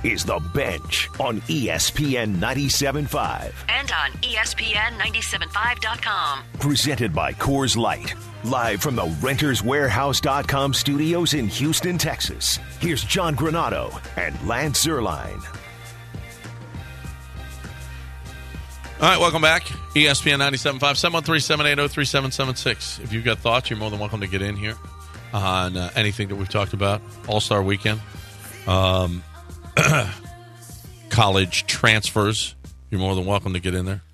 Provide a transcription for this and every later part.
is The Bench on ESPN 97.5. And on ESPN975.com. Presented by Coors Light. Live from the RentersWarehouse.com studios in Houston, Texas. Here's John Granado and Lance Zierlein. All right, welcome back. ESPN 97.5, 713-780-3776. If you've got thoughts, you're more than welcome to get in here on anything that we've talked about. All-Star Weekend. College transfers. You're more than welcome to get in there.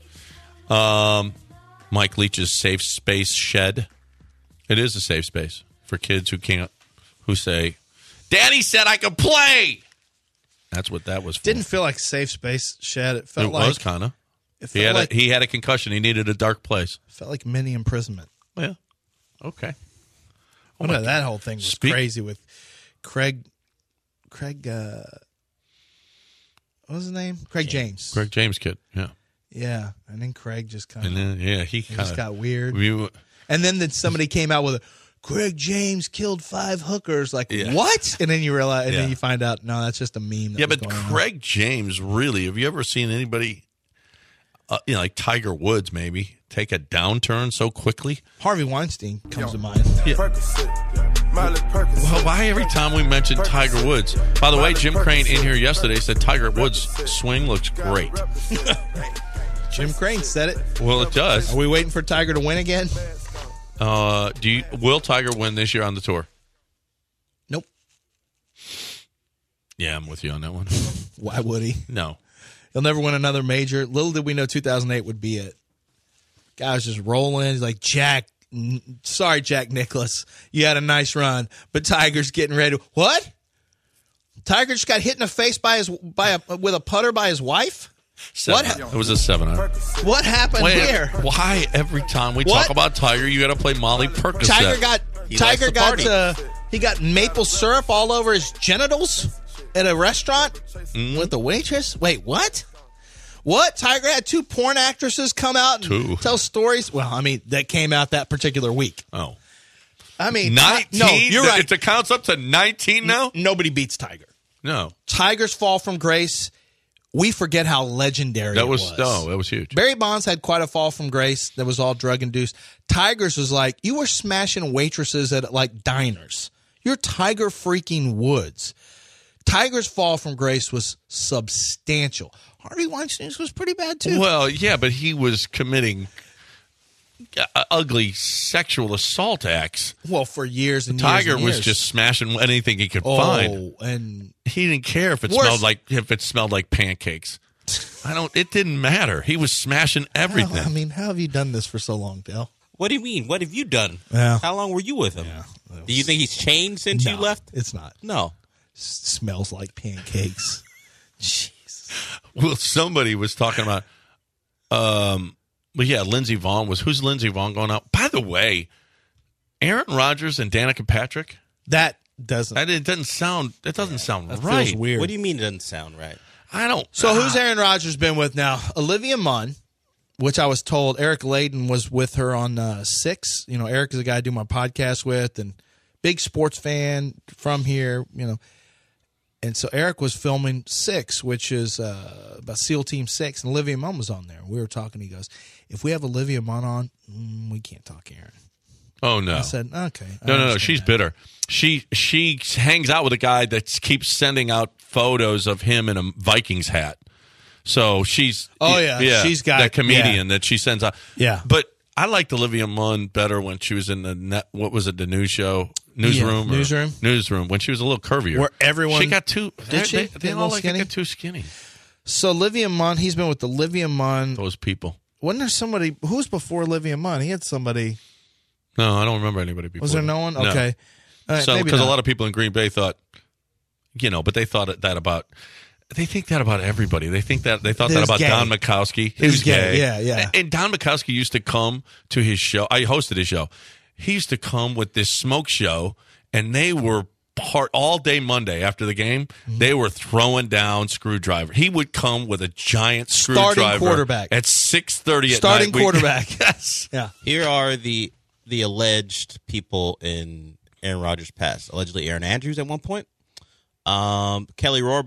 Mike Leach's Safe Space Shed. It is a safe space for kids who say, Daddy said I could play. That's what that was for. Didn't feel like Safe Space Shed. It felt it like... was kind of. He had a concussion. He needed a dark place. Felt like mini imprisonment. Yeah. Okay. That whole thing was crazy with Craig, what was his name? Craig James. Craig James kid, yeah. Yeah, and then Craig just kind of... And then, he just got weird. And then somebody came out with Craig James killed 5 hookers. Like, what? And then you realize, and then you find out, no, that's just a meme. But Craig James, really, have you ever seen anybody, like Tiger Woods maybe, take a downturn so quickly? Harvey Weinstein comes to mind. Yeah. Well, why every time we mention Tiger Woods? By the way, Jim Crane in here yesterday said Tiger Woods' swing looks great. Jim Crane said it. Well, it does. Are we waiting for Tiger to win again? Will Tiger win this year on the tour? Nope. Yeah, I'm with you on that one. Why would he? No. He'll never win another major. Little did we know 2008 would be it. Guy was just rolling. He's like, sorry, Jack Nicklaus. You had a nice run, but Tiger's getting ready. What? Tiger just got hit in the face with a putter by his wife? It was a 7-iron. What happened here? Why every time we talk about Tiger, you got to play Molly Percocet? He got maple syrup all over his genitals at a restaurant with the waitress. Wait, what? What? Tiger had 2 porn actresses come out and tell stories? Well, I mean, that came out that particular week. Oh. I mean, 19? No, you're right. It counts up to 19 now? Nobody beats Tiger. No. Tiger's fall from grace, we forget how legendary it was. No, that was huge. Barry Bonds had quite a fall from grace that was all drug-induced. Tiger's was like, you were smashing waitresses at, like, diners. You're Tiger freaking Woods. Tiger's fall from grace was substantial. Harvey Weinstein's was pretty bad, too. Well, yeah, but he was committing ugly sexual assault acts. Well, for years and Tiger years and years. was just smashing anything he could find. And he didn't care if it smelled like pancakes. It didn't matter. He was smashing everything. How have you done this for so long, Dale? What do you mean? What have you done? Yeah. How long were you with him? Yeah, do you think he's changed since you left? It's not. No. Smells like pancakes. Jeez. Well, somebody was talking about, Lindsey Vonn who's Lindsey Vonn going out? By the way, Aaron Rodgers and Danica Patrick? That doesn't sound that right. Feels weird. What do you mean it doesn't sound right? I don't. So who's Aaron Rodgers been with now? Olivia Munn, which I was told Eric Layden was with her on 6. You know, Eric is a guy I do my podcast with and big sports fan from here, you know. And so Eric was filming 6, which is about SEAL Team 6, and Olivia Munn was on there. We were talking. He goes, if we have Olivia Munn on, we can't talk Aaron. Oh, no. I said, okay. No. She's bitter. She hangs out with a guy that keeps sending out photos of him in a Vikings hat. So she's... Oh, yeah. She's got... that comedian that she sends out. Yeah. But I liked Olivia Munn better when she was in the news show? Newsroom? Yeah, Newsroom, when she was a little curvier. Where everyone... She got too... Did she? They all got too skinny. So Olivia Munn, he's been with Olivia Munn. Those people. Wasn't there somebody... Who was before Olivia Munn? He had somebody... No, I don't remember anybody before. Was there no one? Okay. No. So, because a lot of people in Green Bay thought, but they thought that about... They think that about everybody. They thought that about gay. Don Mikowski. He was gay. Yeah. And Don Mikowski used to come to his show. I hosted his show. He used to come with this smoke show, and they were all day Monday after the game. Mm-hmm. They were throwing down screwdriver. He would come with a giant screwdriver. Starting quarterback. At 6:30 at night. Starting quarterback. Yes. Yeah. Here are the alleged people in Aaron Rodgers' past. Allegedly Aaron Andrews at one point. Kelly Rohrbach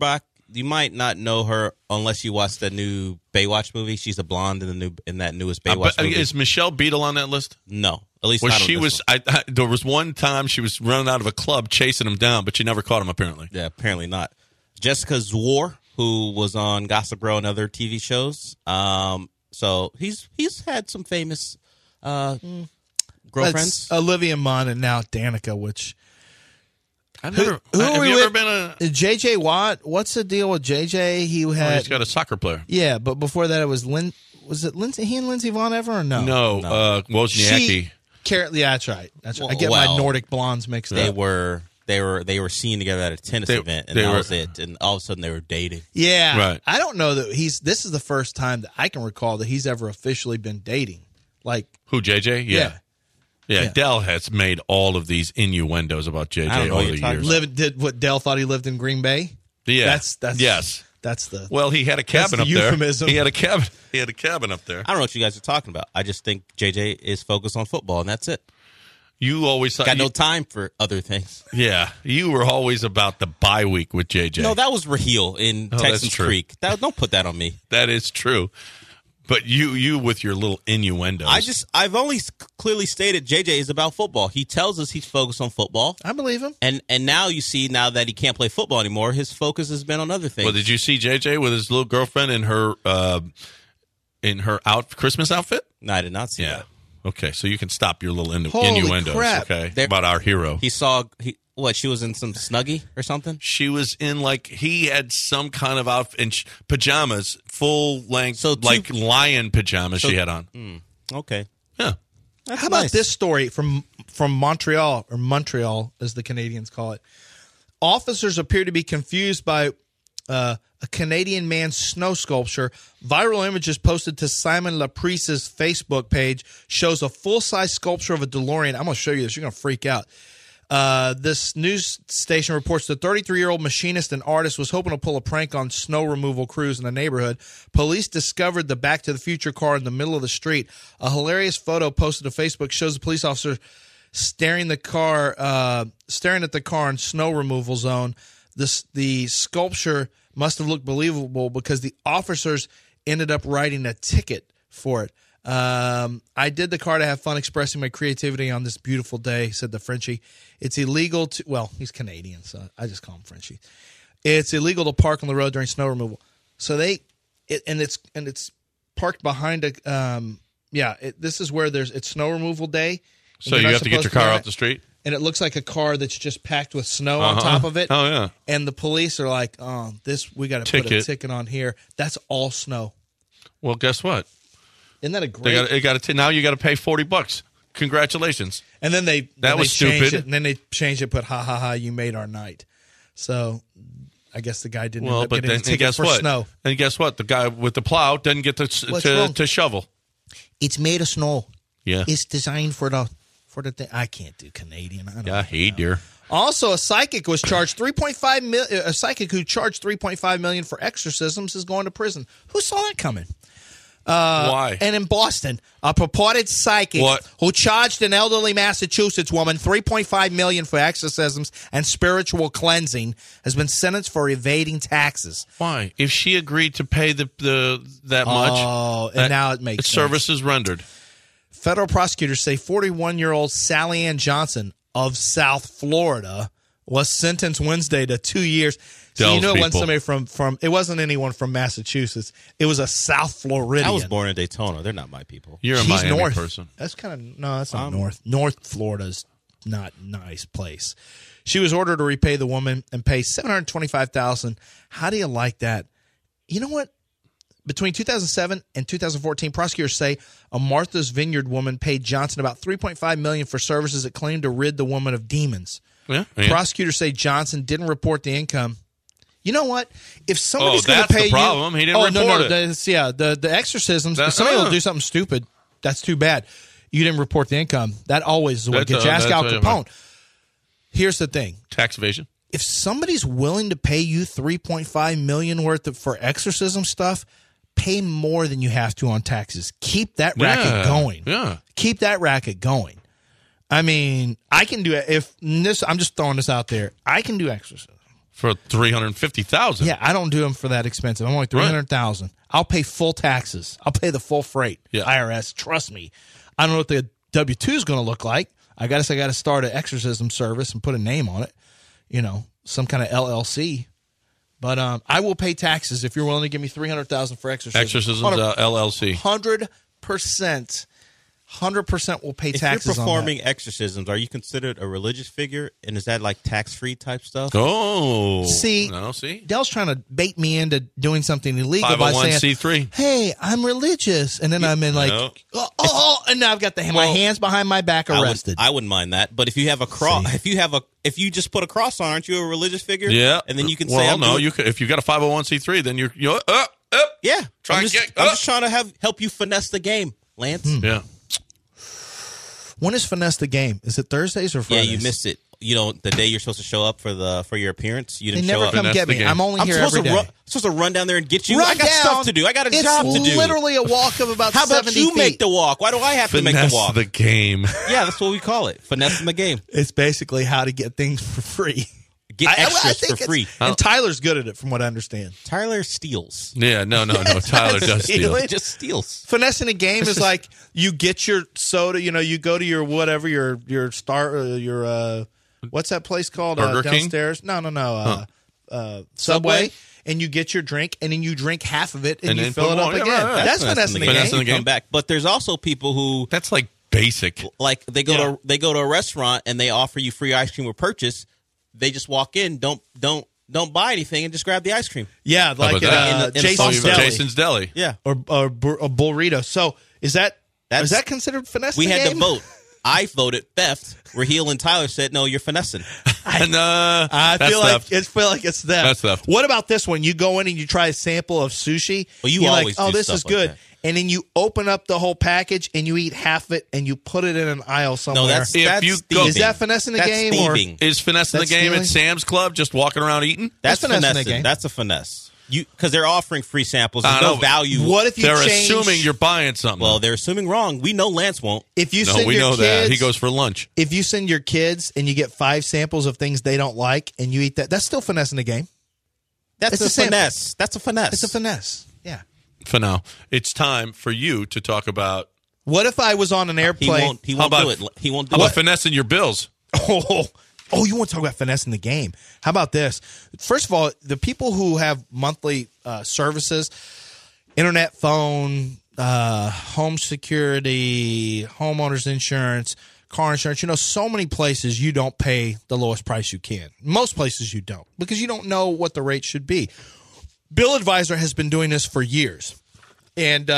you might not know her unless you watch the new Baywatch movie. She's a blonde in that newest Baywatch movie. Is Michelle Beadle on that list? No, at least Well, not on she this was. one. There was one time she was running out of a club chasing him down, but she never caught him. Apparently, Yeah, apparently not. Jessica Zwar, who was on Gossip Girl and other TV shows. So he's had some famous girlfriends. That's Olivia Munn and now Danica, which. I've never. Who are have we you ever with? been a? JJ Watt? What's the deal with JJ? He's got a soccer player. Yeah, but before that it was Was it Lindsay? He and Lindsey Vonn ever or no? No, Wozniacki. Yeah, that's right. That's right. I get Well, my Nordic blondes mixed They up. were seen together at a tennis event, and that was it. And all of a sudden, they were dating. Yeah, Right. I don't know that this is the first time that I can recall that he's ever officially been dating. Like Who, JJ? Yeah. Yeah. Dell has made all of these innuendos about I don't JJ know over what the you're talking years. about. Did what Dell thought he lived in Green Bay? Yeah. That's yes. That's the Well, he had a cabin the up there. euphemism. He had a cabin. He had a cabin up there. I don't know what you guys are talking about. I just think JJ is focused on football, and that's it. You always thought Got no time for other things. Yeah, you were always about the bye week with JJ. No, that was Raheel in that's Texas true. Creek. Don't put that on me. That is true. But you with your little innuendos. I've only clearly stated JJ is about football. He tells us he's focused on football. I believe him. And now you see, now that he can't play football anymore, his focus has been on other things. Well, did you see JJ with his little girlfriend in her Christmas outfit? No, I did not see that. Okay, so you can stop your little Holy innuendos. crap. Okay, about our hero. She was in some Snuggie or something? She was in he had some kind of outfit in pajamas, full length, lion pajamas she had on. Okay. Yeah. That's How about nice. this story from Montreal, or Montreal as the Canadians call it? Officers appear to be confused by a Canadian man's snow sculpture. Viral images posted to Simon Laprice's Facebook page shows a full-size sculpture of a DeLorean. I'm going to show you this. You're going to freak out. This news station reports the 33-year-old machinist and artist was hoping to pull a prank on snow removal crews in the neighborhood. Police discovered the Back to the Future car in the middle of the street. A hilarious photo posted to Facebook shows a police officer staring at the car in snow removal zone. The sculpture must have looked believable because the officers ended up writing a ticket for it. I did the car to have fun expressing my creativity on this beautiful day, said the Frenchie. It's illegal to, well, he's Canadian, so I just call him Frenchie. It's illegal to park on the road during snow removal. So it's parked behind this is where it's snow removal day. So you have to get your car off the street? And it looks like a car that's just packed with snow on top of it. Oh, yeah. And the police are like, we got to put a ticket on here. That's all snow. Well, guess what? Isn't that a great? Now you got to pay $40. Congratulations. And then they was changed stupid. it, and then they changed it, put ha ha ha, you made our night. So I guess the guy didn't end up getting a ticket for snow. And guess what? The guy with the plow doesn't get to shovel. It's made of snow. Yeah. It's designed for the thing. I can't do Canadian. Hey, dear. Also, a psychic was charged $3.5 million. A psychic who charged $3.5 million for exorcisms is going to prison. Who saw that coming? Why? And in Boston, a purported psychic who charged an elderly Massachusetts woman $3.5 million for exorcisms and spiritual cleansing has been sentenced for evading taxes. Why? If she agreed to pay that much, and now it makes sense. Services rendered. Federal prosecutors say 41-year-old Sally Ann Johnson of South Florida was sentenced Wednesday to 2 years. So you know it wasn't somebody from it wasn't anyone from Massachusetts. It was a South Floridian. I was born in Daytona. They're not my people. You're a He's Miami north. person. That's that's not north. North Florida's not a nice place. She was ordered to repay the woman and pay $725,000. How do you like that? You know what? Between 2007 and 2014, prosecutors say a Martha's Vineyard woman paid Johnson about $3.5 million for services that claimed to rid the woman of demons. Yeah. Prosecutors say Johnson didn't report the income. You know what? If somebody's going to pay the problem. He didn't report it. The exorcisms. If somebody will do something stupid, that's too bad. You didn't report the income. That always is what gets you. Ask Al Capone. Here's the thing. Tax evasion. If somebody's willing to pay you $3.5 million worth for exorcism stuff, pay more than you have to on taxes. Keep that racket going. Yeah. Keep that racket going. I mean, I can do it. I'm just throwing this out there. I can do exorcism. For $350,000. Yeah, I don't do them for that expensive. I'm only $300,000. I'll pay full taxes. I'll pay the full freight. Yeah. IRS, trust me. I don't know what the W-2 is going to look like. I guess I got to start an exorcism service and put a name on it. Some kind of LLC. But I will pay taxes if you're willing to give me $300,000 for exorcism. Exorcisms LLC. 100%. 100% will pay taxes. If you're performing exorcisms, are you considered a religious figure? And is that like tax-free type stuff? Oh. See, Dell's trying to bait me into doing something illegal by saying, 501c3. hey, I'm religious. And then I'm in like, and now I've got my hands behind my back arrested. I wouldn't mind that. But if you have a cross, if you just put a cross on, aren't you a religious figure? Yeah. And then you can say, if you got a 501c3, then you're yeah. I'm just trying to help you finesse the game, Lance. Yeah. When is finesse the game? Is it Thursdays or Fridays? Yeah, you missed it. The day you're supposed to show up for your appearance, you didn't show up. They never come get me. I'm only here every day. I'm supposed to run down there and get you. I got stuff to do. I got a job to do. It's literally a walk of about 70 feet. How about you make the walk? Why do I have to make the walk? Finesse the game. Yeah, that's what we call it. Finessing the game. It's basically how to get things for free. Get extras for free. And Tyler's good at it, from what I understand. Tyler steals. Yeah, no. Tyler does steal. He just steals. Finessing a game is like you get your soda. You go to your whatever your star your what's that place called downstairs? King? No. Subway. And you get your drink, and then you drink half of it, and you fill it up again. Right. That's finessing the game. Come back. But there's also people who that's like basic. Like they go to a restaurant and they offer you free ice cream with purchase. They just walk in, don't buy anything, and just grab the ice cream. Yeah, like in Jason's Deli. Yeah, or a burrito. So is that considered finesse? We had to vote. I voted theft, where Heel and Tyler said, "No, you're finessing." I feel like it's theft. That's theft. What about this one? You go in and you try a sample of sushi. Well, you're always like, this is good. Like and then you open up the whole package and you eat half of it and you put it in an aisle somewhere. No, that's thieving. Is that finessing the game? Thieving. Or is finessing the game stealing? at Sam's Club, just walking around eating? That's finessing finessing. the game. That's a finesse. Because they're offering free samples. There's no value. What if you They're change, assuming you're buying something. Well, they're assuming wrong. We know Lance won't. If you no, send we your know kids, that. He goes for lunch. If you send your kids and you get 5 samples of things they don't like and you eat that, that's still finessing the game. That's a finesse. That's a finesse. It's a finesse. Yeah. For now, it's time for you to talk about. What if I was on an airplane? He won't do it. He won't do How it. about finessing your bills? Oh, you want to talk about finessing the game? How about this? First of all, the people who have monthly services, internet, phone, home security, homeowners insurance, car insurance, so many places you don't pay the lowest price you can. Most places you don't, because you don't know what the rate should be. Bill Advisor has been doing this for years, and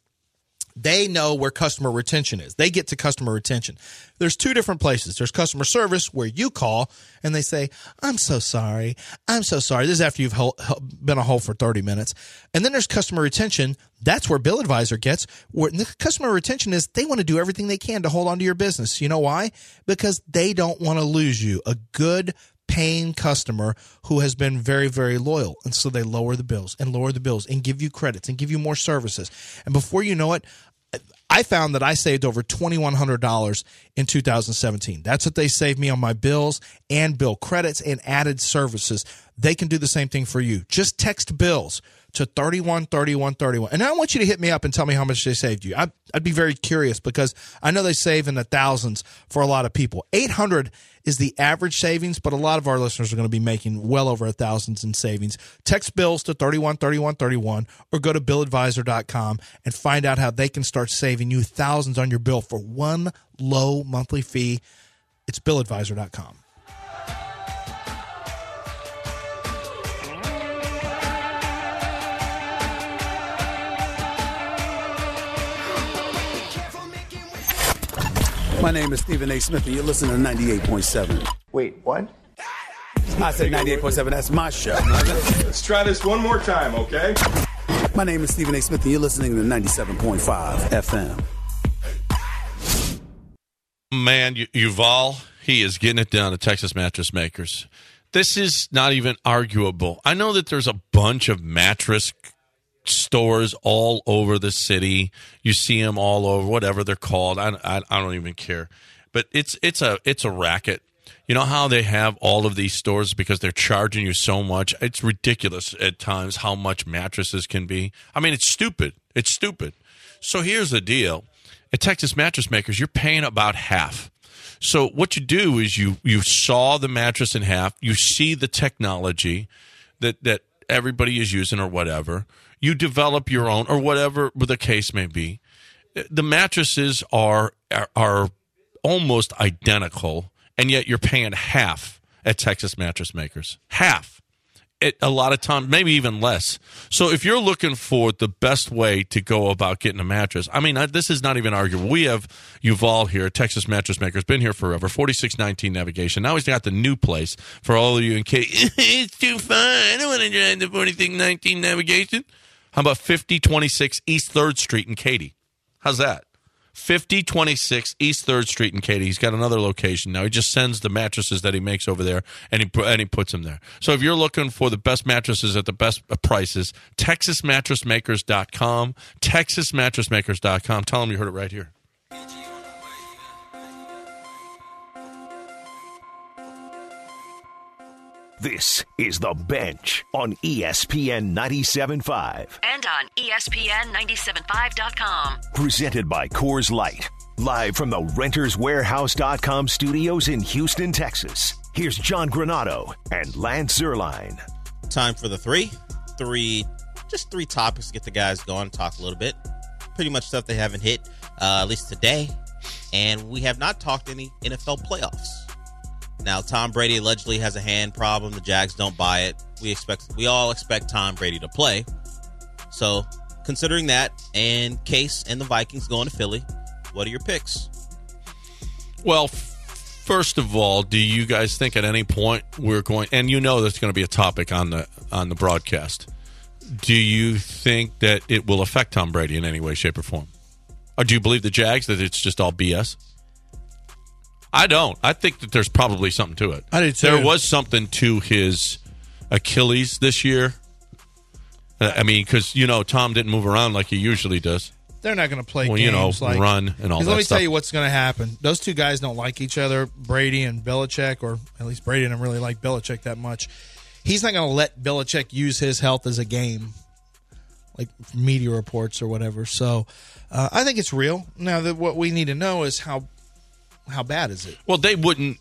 they know where customer retention is. They get to customer retention. There's 2 different places. There's customer service, where you call and they say, I'm so sorry. This is after you've been on hold for 30 minutes. And then there's customer retention. That's where Bill Advisor gets. Where the customer retention is, they want to do everything they can to hold on to your business. You know why? Because they don't want to lose you. A good paying customer who has been very, very loyal. And so they lower the bills and give you credits and give you more services. And before you know it, I found that I saved over $2,100 in 2017. That's what they saved me on my bills and bill credits and added services. They can do the same thing for you. Just text bills to 313131. And I want you to hit me up and tell me how much they saved you. I'd be very curious, because I know they save in the thousands for a lot of people. 800 is the average savings, but a lot of our listeners are going to be making well over thousands in savings. Text bills to 313131 or go to billadvisor.com and find out how they can start saving you thousands on your bill for one low monthly fee. It's billadvisor.com. My name is Stephen A. Smith, and you're listening to 98.7. Wait, what? I said 98.7. That's my show. Let's try this one more time, okay? My name is Stephen A. Smith, and you're listening to 97.5 FM. Man, Yuval, he is getting it down to Texas Mattress Makers. This is not even arguable. I know that there's a bunch of mattress stores all over the city. You see them all over, whatever they're called. I don't even care. But it's a racket. You know how they have all of these stores because they're charging you so much? It's ridiculous at times how much mattresses can be. I mean, it's stupid. It's stupid. So here's the deal. At Texas Mattress Makers, you're paying about half. So what you do is you saw the mattress in half. You see the technology that everybody is using or whatever. You develop your own or whatever the case may be. The mattresses are almost identical, and yet you're paying half at Texas Mattress Makers. Half. A lot of times, maybe even less. So if you're looking for the best way to go about getting a mattress, I mean, this is not even arguable. We have Yuval here, Texas Mattress Makers, been here forever, 4619 Navigation. Now he's got the new place for all of you in case. It's too far. I don't want to drive the 4619 Navigation. How about 5026 East 3rd Street in Katy? How's that? 5026 East 3rd Street in Katy. He's got another location now. He just sends the mattresses that he makes over there, and he puts them there. So if you're looking for the best mattresses at the best prices, TexasMattressMakers.com, TexasMattressMakers.com. Tell them you heard it right here. This is The Bench on ESPN 97.5. And on ESPN975.com. Presented by Coors Light. Live from the RentersWarehouse.com studios in Houston, Texas. Here's John Granado and Lance Zierlein. Time for the three topics to get the guys going, talk a little bit. Pretty much stuff they haven't hit, at least today. And we have not talked any NFL playoffs. Now, Tom Brady allegedly has a hand problem. The Jags don't buy it. We all expect Tom Brady to play. So, considering that, and Case and the Vikings going to Philly, what are your picks? Well, first of all, do you guys think at any point we're going, and you know that's going to be a topic on the broadcast, do you think that it will affect Tom Brady in any way, shape, or form? Or do you believe the Jags that it's just all BS? I don't. I think that there's probably something to it. I do too. There was something to his Achilles this year. I mean, because, Tom didn't move around like he usually does. They're not going to play games like run and all that stuff. Let me tell you what's going to happen. Those two guys don't like each other, Brady and Belichick, or at least Brady didn't really like Belichick that much. He's not going to let Belichick use his health as a game, like media reports or whatever. So I think it's real. Now, what we need to know is how bad is it? Well, they wouldn't,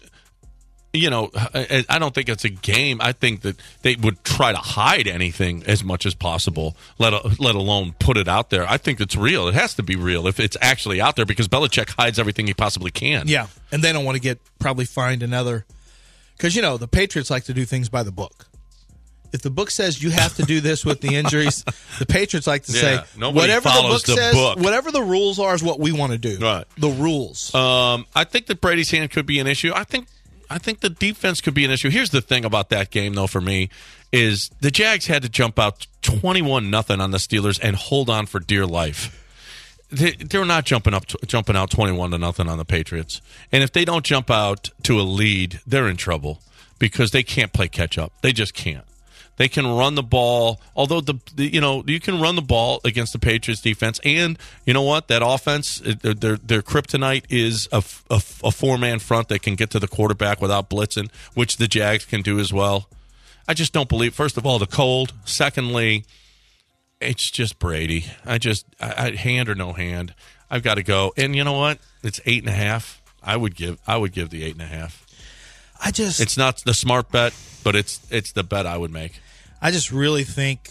I don't think it's a game. I think that they would try to hide anything as much as possible, let alone put it out there. I think it's real. It has to be real if it's actually out there because Belichick hides everything he possibly can. Yeah, and they don't want to probably find another, because, the Patriots like to do things by the book. If the book says you have to do this with the injuries, the Patriots like to say, whatever the book says, whatever the rules are is what we want to do. Right. The rules. I think that Brady's hand could be an issue. I think the defense could be an issue. Here's the thing about that game, though, for me, is the Jags had to jump out 21-0 on the Steelers and hold on for dear life. They're not jumping out 21-0 on the Patriots. And if they don't jump out to a lead, they're in trouble because they can't play catch up. They just can't. They can run the ball, although you can run the ball against the Patriots defense, and you know what? That offense, their kryptonite is a four-man front that can get to the quarterback without blitzing, which the Jags can do as well. I just don't believe. First of all, the cold. Secondly, it's just Brady. I hand or no hand, I've got to go. And you know what? It's 8.5. I would give the 8.5. It's not the smart bet, but it's the bet I would make. I just really think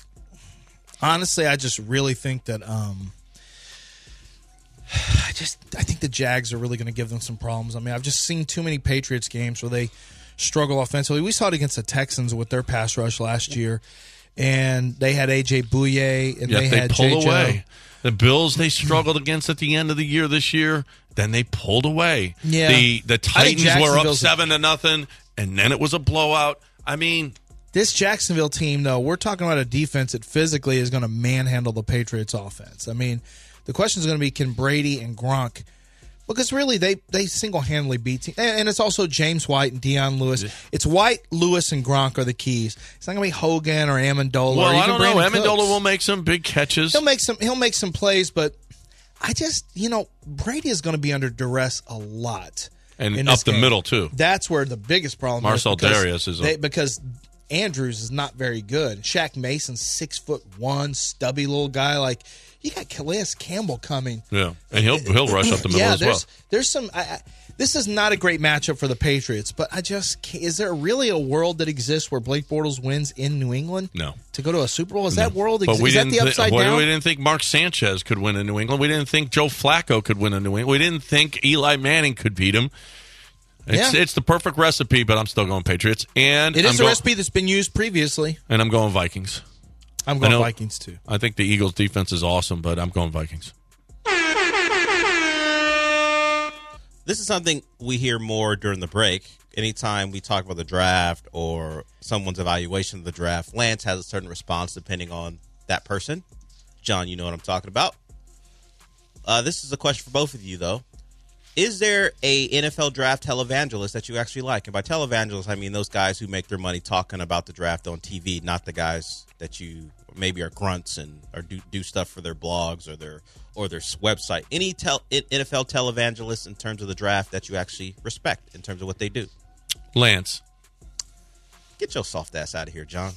that I think the Jags are really going to give them some problems. I mean, I've just seen too many Patriots games where they struggle offensively. We saw it against the Texans with their pass rush last year, and they had A.J. Bouye, and they had pull J. away. The Bills they struggled against at the end of the year this year. Then they pulled away. Yeah. The Titans were up 7-0, and then it was a blowout. I mean, this Jacksonville team, though, we're talking about a defense that physically is going to manhandle the Patriots' offense. I mean, the question is going to be, can Brady and Gronk, because really they single-handedly beat teams. And it's also James White and Deion Lewis. It's White, Lewis, and Gronk are the keys. It's not going to be Hogan or Amendola. Well, or even I don't know. Brandon Amendola Cooks. will make some big catches. He'll make some plays, but I just, Brady is going to be under duress a lot. And in up this the game. middle, too. That's where the biggest problem Marcel is. because Darius is because Andrews is not very good. Shaq Mason's 6'1", stubby little guy. Like, you got Calais Campbell coming. Yeah, and he'll rush up the middle as well. There's some. This is not a great matchup for the Patriots, but is there really a world that exists where Blake Bortles wins in New England? No. To go to a Super Bowl? Is that world But exist? Is that the upside down? We didn't think Mark Sanchez could win in New England. We didn't think Joe Flacco could win in New England. We didn't think Eli Manning could beat him. It's the perfect recipe, but I'm still going Patriots. And it is a recipe that's been used previously. And I'm going Vikings. I'm going Vikings, too. I think the Eagles' defense is awesome, but I'm going Vikings. This is something we hear more during the break. Anytime we talk about the draft or someone's evaluation of the draft, Lance has a certain response depending on that person. John, you know what I'm talking about. This is a question for both of you, though. Is there a NFL draft televangelist that you actually like? And by televangelist, I mean those guys who make their money talking about the draft on TV, not the guys that you maybe are grunts and or do stuff for their blogs or their website. Any NFL televangelists in terms of the draft that you actually respect in terms of what they do? Lance. Get your soft ass out of here, John.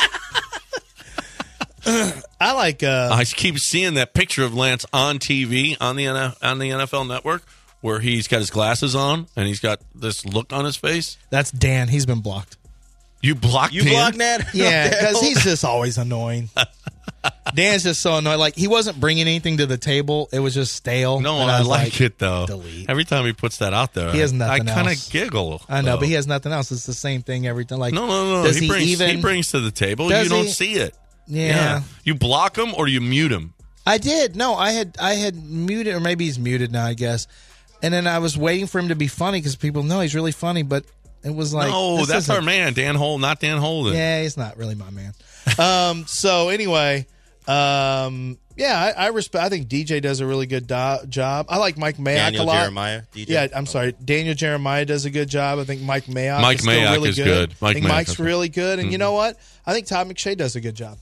I like. I keep seeing that picture of Lance on TV on the NFL Network where he's got his glasses on and he's got this look on his face. That's Dan. He's been blocked. You blocked Dan? Blocked that? Yeah, because he's just always annoying. Dan's just so annoying. Like, he wasn't bringing anything to the table. It was just stale. No, and I like it, though. Delete. Every time he puts that out there, he has nothing I kind else. of giggle. I know, though. but he has nothing else. It's the same thing every time. Like, No. Does He brings to the table. You don't see it. Yeah. You block him or you mute him? I did. No, I had muted, or maybe he's muted now, I guess. And then I was waiting for him to be funny because people know he's really funny, but it was like, no, that's our man, Dan Holden, not Dan Holden. Yeah, he's not really my man. So anyway, I respect. I think DJ does a really good job. I like Mike Mayock Daniel a lot. Jeremiah, DJ. Yeah, I'm sorry. Daniel Jeremiah does a good job. I think Mike Mayock is still really good. I think Mike's really good. And you know what? I think Todd McShay does a good job.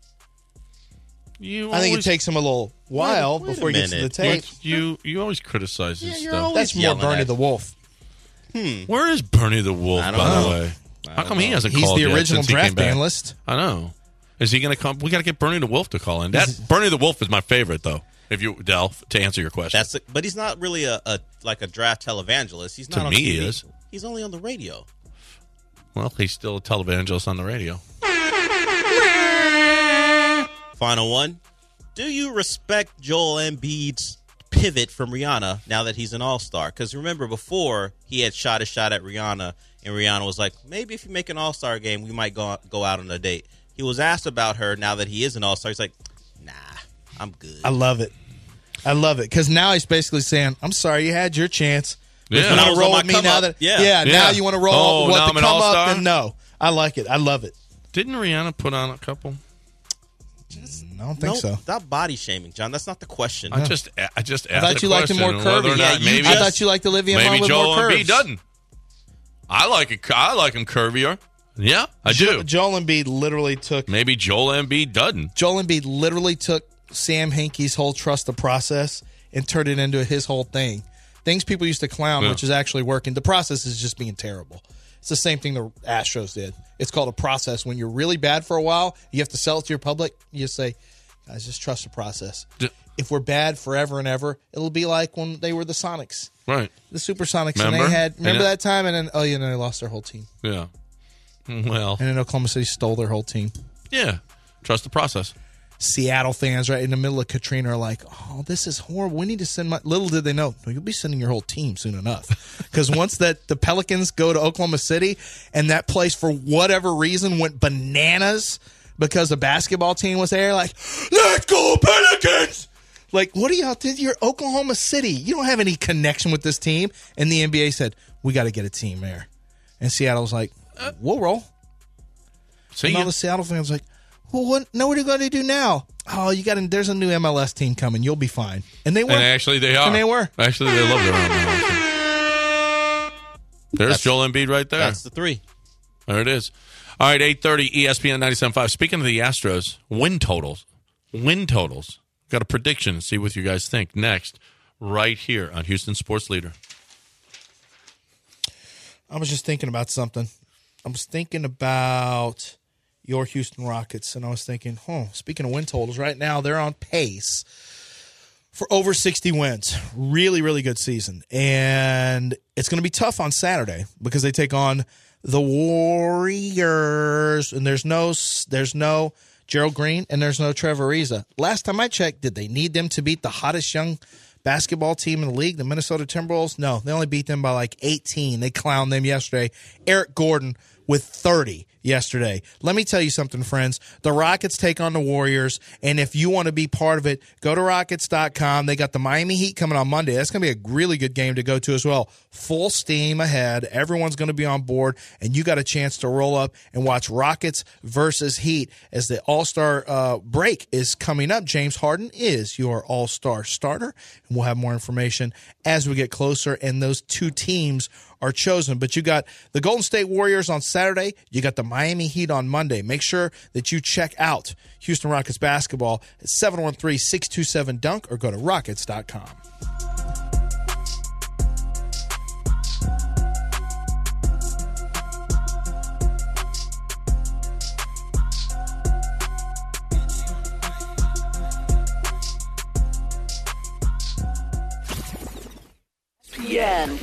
I think it takes him a little while before he gets to the tape. You always criticize his stuff. That's more Bernie the Wolf. Where is Bernie the Wolf, by the way? How come he hasn't called yet? He's the original since he came draft back? analyst. I know. Is he going to come? We got to get Bernie the Wolf to call in. Bernie the Wolf is my favorite, though. If you Delph, to answer your question, but he's not really a draft televangelist. He's not to on me. TV. He is. He's only on the radio. Well, he's still a televangelist on the radio. Final one. Do you respect Joel Embiid's pivot from Rihanna now that he's an all-star? Because remember, before he had shot a shot at Rihanna, and Rihanna was like, maybe if you make an all-star game, we might go out on a date. He was asked about her now that he is an all-star. He's like, nah, I'm good. I love it. Because now he's basically saying, I'm sorry, you had your chance. Yeah. You want to roll with me now that? Yeah, now you want to roll with the come up? Then no. I like it. I love it. Didn't Rihanna put on a couple? I don't think so. Stop body shaming, John. That's not the question. I just asked. I thought you liked him more curvy. I thought you liked Olivia Munn with Joel more curves. Embiid doesn't. I like him curvier. Yeah, I do. Joel Embiid literally took. Maybe Joel Embiid doesn't. Joel Embiid literally took Sam Hinkie's whole trust the process and turned it into his whole thing. Things people used to clown, which is actually working. The process is just being terrible. It's the same thing the Astros did. It's called a process. When you're really bad for a while, you have to sell it to your public. You say, guys, just trust the process. If we're bad forever and ever, it'll be like when they were the Sonics. Right. The Supersonics. Remember? And remember that time? And then, they lost their whole team. Yeah. Well. And then Oklahoma City stole their whole team. Yeah. Trust the process. Seattle fans right in the middle of Katrina are like, oh, this is horrible. We need to send little did they know, you'll be sending your whole team soon enough. Because once the Pelicans go to Oklahoma City and that place for whatever reason went bananas because the basketball team was there, like, let's go Pelicans! Like, what are y'all doing? You're Oklahoma City. You don't have any connection with this team. And the NBA said, we got to get a team there. And Seattle was like, we'll roll. And all the Seattle fans were like, well, what are you going to do now? Oh, there's a new MLS team coming. You'll be fine. And they were. And actually, they are. And they were. Actually, they love their MLS team. There's Joel Embiid right there. That's the three. There it is. All right, 8:30 ESPN 97.5. Speaking of the Astros, win totals. Got a prediction. See what you guys think next, right here on Houston Sports Leader. I was just thinking about something. I was thinking about your Houston Rockets, and I was thinking, speaking of win totals, right now they're on pace for over 60 wins. Really, really good season. And it's going to be tough on Saturday because they take on the Warriors, and there's no Gerald Green, and there's no Trevor Ariza. Last time I checked, did they need them to beat the hottest young basketball team in the league, the Minnesota Timberwolves? No, they only beat them by like 18. They clowned them yesterday. Eric Gordon with 30 yesterday. Let me tell you something, friends. The Rockets take on the Warriors, and if you want to be part of it, go to Rockets.com. They got the Miami Heat coming on Monday. That's going to be a really good game to go to as well. Full steam ahead. Everyone's going to be on board, and you got a chance to roll up and watch Rockets versus Heat as the All-Star break is coming up. James Harden is your All-Star starter, and we'll have more information as we get closer, and those two teams are chosen. But you got the Golden State Warriors on Saturday. You got the Miami Heat on Monday. Make sure that you check out Houston Rockets basketball at 713-627-DUNK or go to Rockets.com. ESPN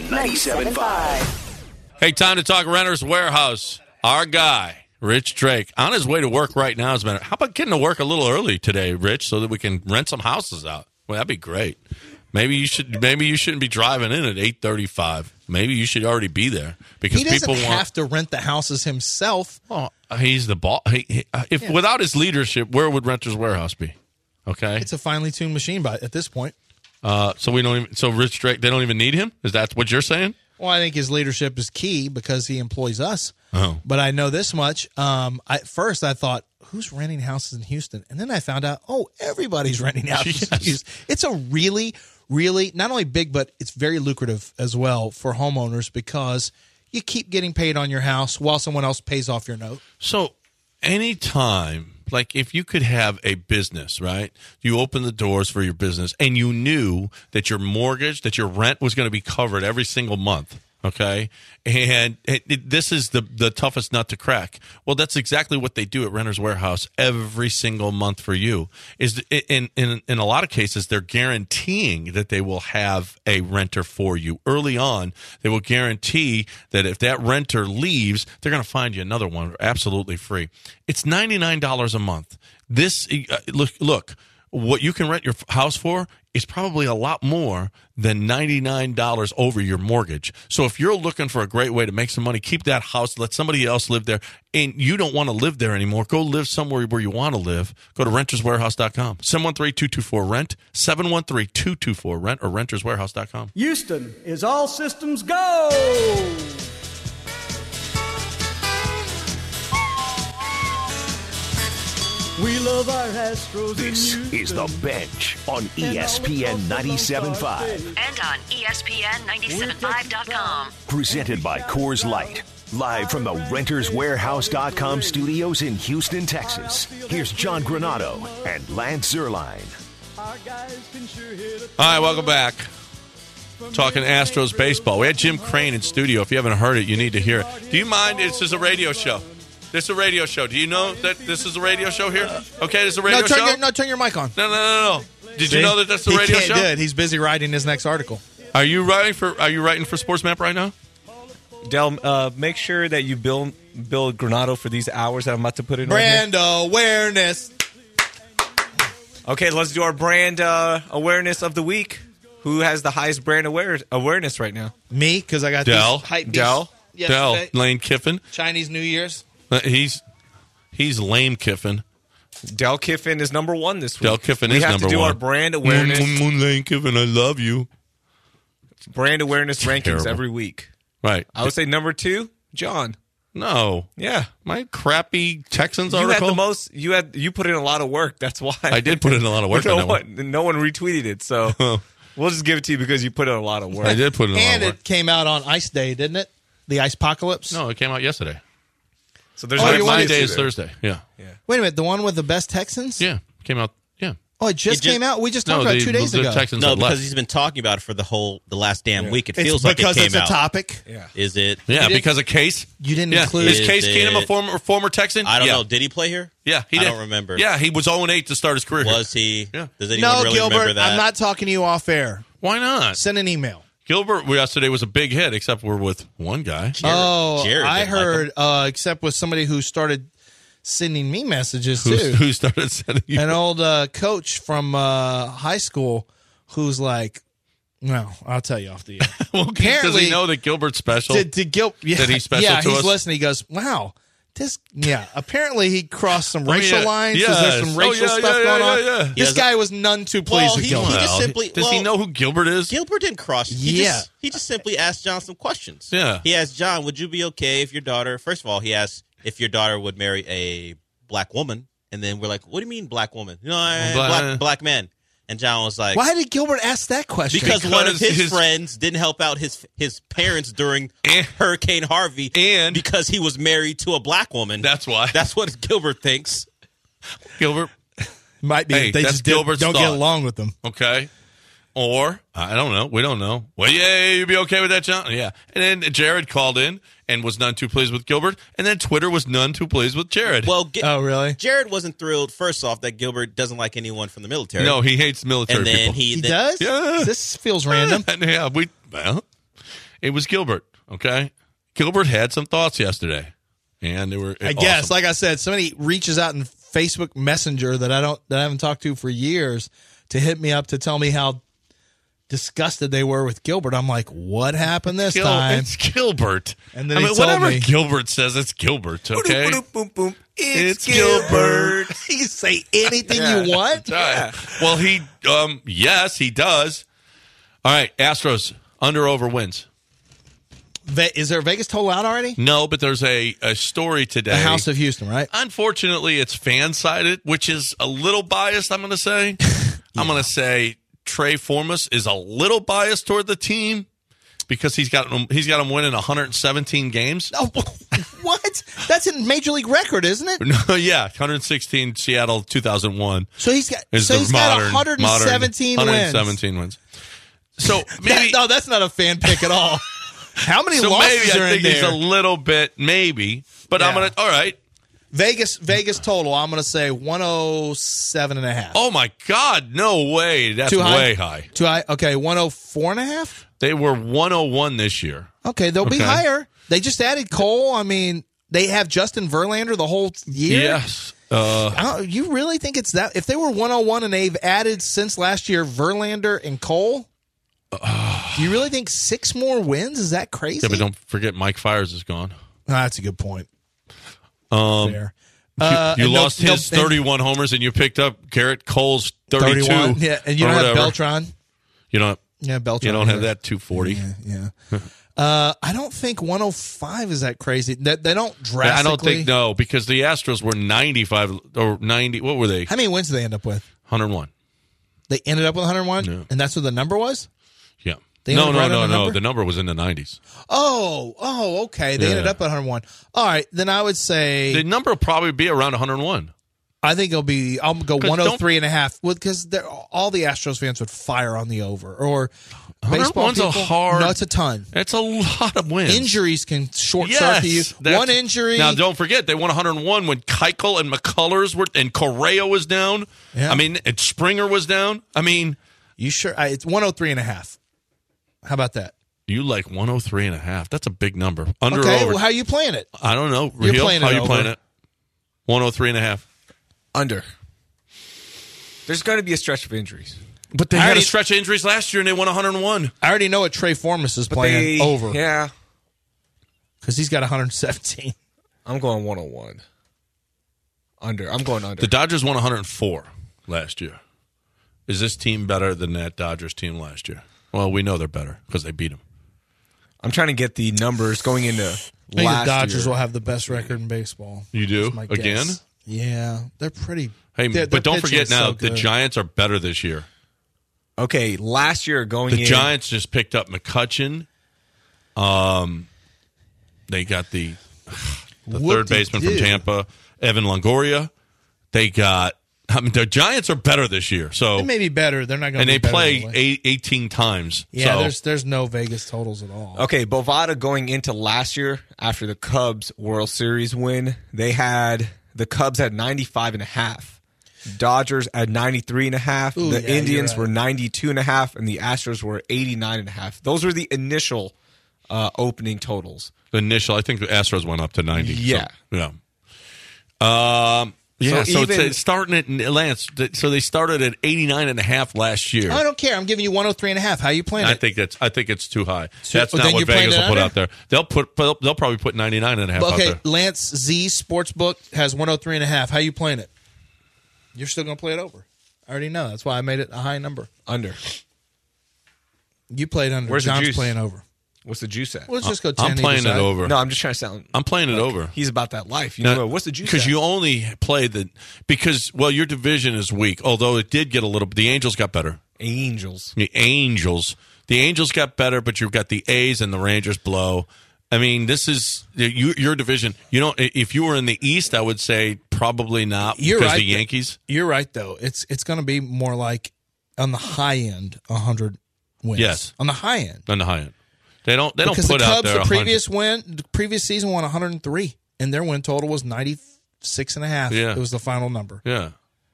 97.5. Hey, time to talk Renters Warehouse. Our guy, Rich Drake, on his way to work right now. How about getting to work a little early today, Rich, so that we can rent some houses out? Well, that'd be great. Maybe you shouldn't be driving in at 8:35. Maybe you should already be there because he doesn't people have to rent the houses himself. Well, he's the boss. Without his leadership, where would Renters Warehouse be? Okay, it's a finely tuned machine at this point. So Rich Drake, they don't even need him? Is that what you're saying? Well, I think his leadership is key because he employs us. Oh. But I know this much. At first, I thought, who's renting houses in Houston? And then I found out, everybody's renting houses in Houston. It's a really, really, not only big, but it's very lucrative as well for homeowners because you keep getting paid on your house while someone else pays off your note. So anytime, like if you could have a business, right? You open the doors for your business and you knew that your mortgage, that your rent was going to be covered every single month, okay? And this is the toughest nut to crack. Well, that's exactly what they do at Renters Warehouse every single month for you. Is in a lot of cases, they're guaranteeing that they will have a renter for you. Early on, they will guarantee that if that renter leaves, they're going to find you another one absolutely free. It's $99 a month. This look, what you can rent your house for is probably a lot more than $99 over your mortgage. So if you're looking for a great way to make some money, keep that house, let somebody else live there, and you don't want to live there anymore, go live somewhere where you want to live. Go to renterswarehouse.com. 713-224-RENT, 713-224-RENT, or renterswarehouse.com. Houston is all systems go! We love our Astros. This is The Bench on ESPN 97.5. And on ESPN975.com. Presented by Coors Light. Live from the renterswarehouse.com studios in Houston, Texas. Here's John Granado and Lance Zierlein. All right, welcome back. Talking Astros baseball. We had Jim Crane in studio. If you haven't heard it, you need to hear it. Do you mind? This is a radio show. This is a radio show. Do you know that this is a radio show here? Okay, this is a radio show? Turn your mic on. No. Did you know that that's a radio show? He can't do it. He's busy writing his next article. Are you writing for SportsMap right now? Del, make sure that you build Granado for these hours that I'm about to put in. Brand awareness. Okay, let's do our brand awareness of the week. Who has the highest brand awareness right now? Me, because I got Del. these hype Del. Lane Kiffin. Chinese New Year's. He's lame Kiffin. Del Kiffin is number one this week. Del Kiffin is number one. We have to do our brand awareness. Lane Kiffin, I love you. Brand awareness rankings every week. Right. I would say number 2, John. No. Yeah. My crappy Texans article. You had the most. You put in a lot of work. That's why. I did put in a lot of work. No one retweeted it, so we'll just give it to you because you put in a lot of work. I did put in a lot of work. And it came out on Ice Day, didn't it? The Ice Apocalypse? No, it came out yesterday. So there's my day is Thursday. Yeah. Wait a minute, the one with the best Texans? Yeah, came out. Yeah. Oh, it just came out. We just talked about it 2 days ago. Texans No, have because left. he's been talking about it for the last damn week. It It's feels like it because came it's a out. topic. Yeah. Is it? Yeah, didn't- because of Case. You didn't Yeah. include. Is Is Case Keenum it- a former Texan? I don't Yeah. know. Did he play here? Yeah, he I did. don't remember. Yeah, he was 0-8 to start his career. Was he? Yeah. Does anyone No, really remember Gilbert, that? I'm not talking to you off air. Why not? Send an email. Gilbert yesterday was a big hit, except we're with one guy. Jared I didn't like heard, except with somebody who started sending me messages too. Who started sending you? An old coach from high school who's like, no, I'll tell you off the air. Well, does apparently- he know that Gilbert's special? Did he's special yeah, to he's us? listening. He goes, wow. Apparently he crossed some racial yeah. lines. Yes. There's some racial Oh, yeah, stuff yeah, going on. yeah, yeah. This guy was none too pleased Well, with he Gilbert. just simply does he know who Gilbert is? Gilbert didn't cross. Yeah. He just simply asked John some questions. Yeah. He asked John, would you be okay if your daughter, first of all, he asked if your daughter would marry a black woman. And then we're like, what do you mean black woman? Black man. And John was like, Why did Gilbert ask that question? because one of Because his friends didn't help out his parents during Hurricane Harvey, And- because he was married to a black woman. That's why. That's what Gilbert thinks. Gilbert. Might be. Hey, they that's just Gilbert's don't get thought. along with them. Okay. Or, I don't know. We don't know. Well, yeah, you'd be okay with that, John? Yeah. And then Jared called in and was none too pleased with Gilbert. And then Twitter was none too pleased with Jared. Well, Oh, really? Jared wasn't thrilled, first off, that Gilbert doesn't like anyone from the military. no, he hates military and then people. He does? Yeah. This feels random. Yeah, it was Gilbert, okay? Gilbert had some thoughts yesterday. And they were I guess, like I said, somebody reaches out in Facebook Messenger that I haven't talked to for years to hit me up to tell me how disgusted they were with Gilbert. I'm like, what happened this time? It's Gilbert. And then I he mean, told whatever me. Gilbert says, it's Gilbert, okay? Boom, boom, boom. It's Gilbert. You can say anything you want. Yeah. Well, yes, he does. All right, Astros under over wins. Is there a Vegas total out already? No, but there's a story today. The House of Houston, right? Unfortunately, it's fan-sided, which is a little biased, I'm going to say. I'm going to say Trey Formas is a little biased toward the team because he's got them winning 117 games. Oh, what? That's a major league record, isn't it? No, yeah, 116 Seattle 2001. So he's got Is so the he's got modern 117 wins. 117 wins. So maybe No, that's not a fan pick at all. How many so losses maybe are I think in he's there? a little bit maybe, but I'm Yeah. gonna all right. Vegas total, I'm going to say 107.5. Oh my God, no way! That's Too high? way high. Too high? Okay, 104.5? They were 101 this year. Okay, they'll be Okay. higher. They just added Cole. I mean, they have Justin Verlander the whole year. Yes. You really think it's that? If they were 101 and they've added since last year Verlander and Cole, do you really think 6 more wins? Is that crazy? Yeah, but don't forget Mike Fires is gone. That's a good point. Fair. You and lost his and 31 homers, and you picked up Garrett Cole's 32. 31. Yeah, and you or don't have whatever. Beltran. You don't. Yeah, Beltran. You don't have either. that 240. Yeah. I don't think 105 is that crazy. They don't drastically. I don't think no, because the Astros were 95 or 90. What were they? How many wins did they end up with? 101. They ended up with 101, Yeah. and that's what the number was. Yeah. They No. ended right on the number? The number was in the 90s. Oh, okay. They Yeah. ended up at 101. All right, then I would say The number will probably be around 101. I think it'll be. I'll go 'Cause 103.5 because all the Astros fans would fire on the over or baseball 101's a people. hard- No, it's a ton. It's a lot of wins. Injuries can short Yes, circuit you. that's- One injury. Now, don't forget they won 101 when Keuchel and McCullers were, and Correa was down. Yeah. I mean, and Springer was down. I mean, You sure? It's 103.5. How about that? you like 103.5. That's a big number. Under Okay. or over? Well, how are you playing it? I don't know. You're Raheel, playing how it you playing over. it? 103.5. Under. There's going to be a stretch of injuries. But they I had already- a stretch of injuries last year and they won 101. I already know what Trey Formas is playing over Yeah. because he's got 117. I'm going 101. Under. I'm going under. The Dodgers won 104 last year. Is this team better than that Dodgers team last year? Well, we know they're better because they beat them. I'm trying to get the numbers going into I think last the Dodgers year. will have the best record in baseball. You do? That's my Again? guess. Yeah, they're pretty. Hey, their but don't pitching forget is now, so the good. Giants are better this year. Okay, last year going The in. Giants just picked up McCutchen. They got the third baseman from Whoop-de-doo. Tampa, Evan Longoria. They got I mean, the Giants are better this year. So They may be better. They're not going to and be they better play than the last. 18 times. Yeah, so. there's no Vegas totals at all. Okay, Bovada going into last year after the Cubs World Series win, the Cubs had 95.5. Dodgers at 93.5. Ooh, The yeah, Indians you're were 92.5, and the Astros were 89.5. Those were the initial opening totals. The initial, I think the Astros went up to 90. Yeah. So, yeah. So even- it's starting at Lance. So they started at 89.5 last year. I don't care. I'm giving you 103.5. How you playing I it? think it's too high. So- That's well, not then what you're playing Vegas it will put under? out there. They'll probably put 99.5 out Okay, there. Lance Z Sportsbook has 103.5. How you playing it? You're still going to play it over. I already know. That's why I made it a high number. Under. You played under. Where's the John's juice? playing over. What's the juice at? Well, let's just go 10 I'm either playing it side. over. No, I'm just trying to sound. I'm playing it over. He's about that life. You Now, know what's the juice? Because at? you only play because your division is weak. Although it did get a little. The Angels got better. Angels. The Angels got better, but you've got the A's and the Rangers blow. I mean, this is your division. You know, if you were in the East, I would say probably not. You're because right. the Yankees. You're right, though. It's going to be more like on the high end, 100 wins. Yes. On the high end. On the high end, they don't Because put the out Cubs, there the 100. previous season won 103, and their win total was 96.5. Yeah. It was the final number. Yeah.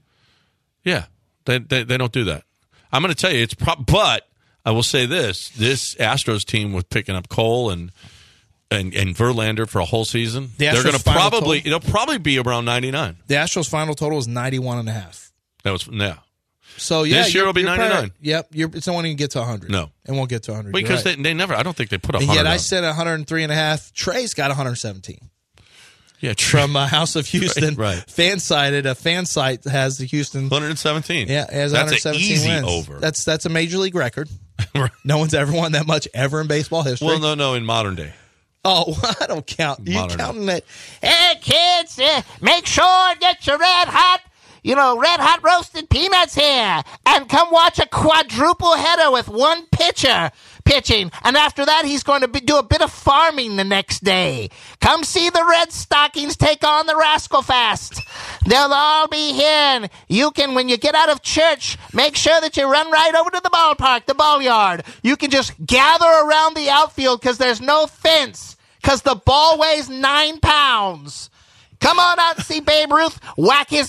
They don't do that. I'm going to tell you but I will say this Astros team was picking up Cole and Verlander for a whole season. The They're Astros' going to final probably total? it'll probably be around 99. The Astros' final total was 91.5. That was So yeah, This year you're- will be you're 99. probably- Yep, it's not going to get to 100. No. It won't get to 100. because You're right. they never. I don't think they put a And 100. yet I on. said 103.5. Trey's got 117 yeah, from House of Houston. Right. Fan site has the Houston. 117. Yeah, it has That's 117 an easy wins. over. That's a major league record. Right. No one's ever won that much ever in baseball history. Well, no, in modern day. Oh, I don't count. You're Modern. counting it. Hey, kids, make sure to get your red hot roasted peanuts here. And come watch a quadruple header with one pitcher pitching. And after that, he's going to do a bit of farming the next day. Come see the Red Stockings take on the Rascal Fest. They'll all be here. And you can, when you get out of church, make sure that you run right over to the ballpark, the ball yard. You can just gather around the outfield because there's no fence. Because the ball weighs 9 pounds. Come on out and see Babe Ruth whack his